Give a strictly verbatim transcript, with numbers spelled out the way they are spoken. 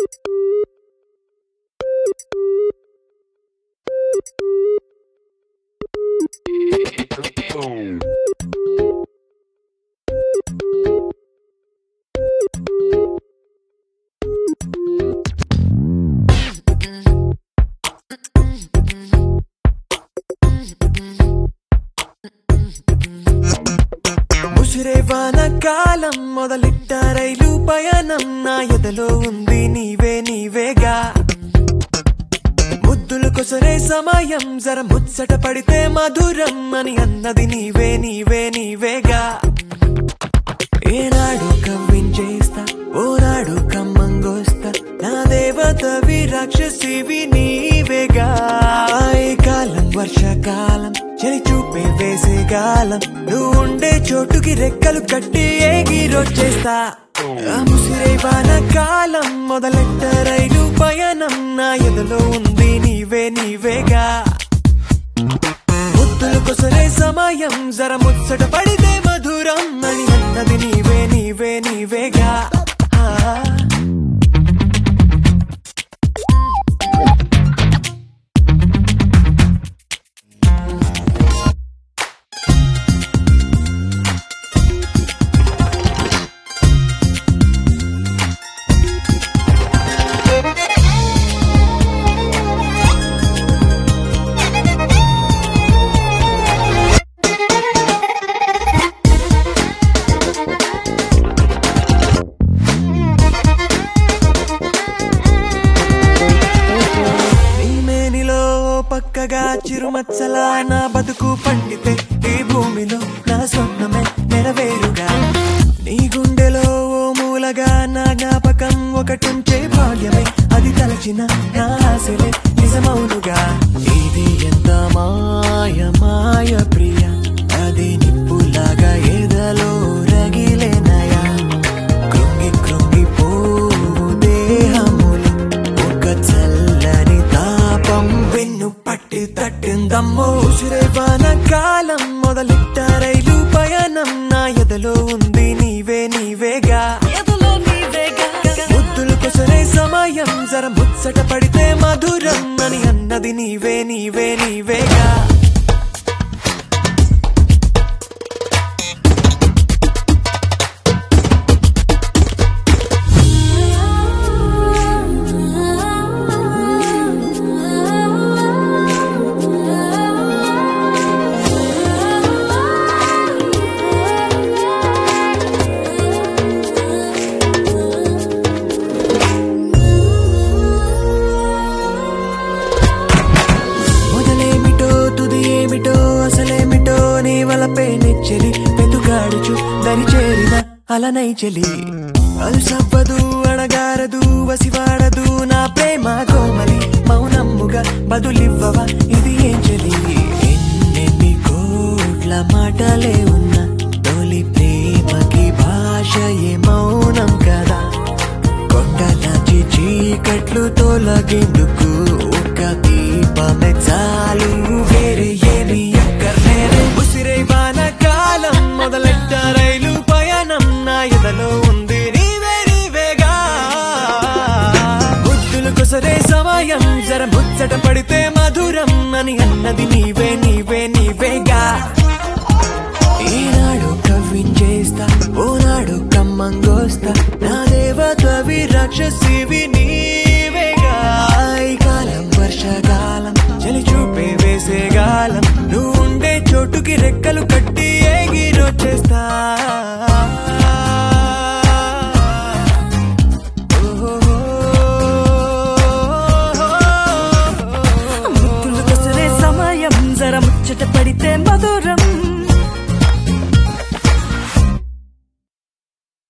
ముసిరేవాన కాలం మొదలెట్ట రైలు పయనం నా ఎదలో ఉంది నీవే నీవేగా ముద్దులు కొసరే సమయం జర ముచ్చట పడితే మధురం అని అన్నది నీవే నీవే నీవేగా ఏనాడు కవ్వించేస్తా ఓనాడు కమ్మంగోస్తా నా దేవతవి రాక్షసివి నీవేగా ఈ కాలం వర్షాకాలం చలి చూపే వేసే కాలం నువ్వు ఉండే చోటుకి రెక్కలు కట్టి ఎగిరొచ్చేస్తా ముసిరేవాన కాలం మొదలెట్ట రైలు పయనం నా ఎదలో ఉంది నీవే నీవేగా ముద్దులు కొసరే సమయం జర ముచ్చట పడితే మధురం అని అన్నది నీవే నీవే నీవేగా పక్కగా చిరుమచ్చలా నా బతుకు పండితే ఈ భూమిలో నా స్వప్నమే నెరవేరుగా నీ గుండెలో ఓ మూలగా నా జ్ఞాపకం ఒకటుంచే భాగ్యమే అది తలచిన నా ఆశలే నిజమౌనుగా ఇది ఎంత మాయ మాయ ప్రియ అది నిప్పులాగా ఎదలో రగిలేనయా కృంగి కృంగి పోవు దేహములు ఒక చల్లని తాపం వెన్ను పట్టి తట్టిందమ్మో ముసిరేవాన కాలం మొదలెట్ట రైలు పయనం నా ఎదలో ఉంది నీవే నీవేగా ముద్దులు కొసరే సమయం జర ముచ్చట పడితే మధురం అని అన్నది నీవే నీవే నీవేగా అసలేమిటో నీ వలపే నెచ్చలి వెతుకాడుచు దరి చేరిన అలనై చెలి అలుసవ్వదు అడగారదు వసివాడదు నా ప్రేమ కోమలి మౌనమ్ముగా బదులివ్వవా ఇది ఏం చెలి ఎన్నెన్ని కోట్ల మాటలే ఉన్న తొలి ప్రేమకి భాష ఏ మౌనం కదా కొండలాచి చీకట్లు తొలగేందుకు ఒక దీపమే చాలు వేరే ఏమి అక్కర్లేదు ముసిరేవాన కాలం మొదలెట్ట రైలు పయనం నా ఎదలో ఉంది నీవే నీవేగా ముద్దులు కొసరే సమయం జర ముచ్చట పడితే మధురం అని అన్నది నీవే నీవే నీవేగా ఈనాడు కవ్వించేస్తా ఓనాడు కమ్మంగోస్తా నా దేవతవి రాక్షసివి నీవేగా ఈ కాలం వర్షాకాలం చలి చూపే వేసే గాలం నువ్వు ఉండే చోటుకి రెక్కలు కట్టి ఎగిరొచ్చేస్తా ముద్దులు కొసరే సమయం జర ముచ్చట పడితే మధురం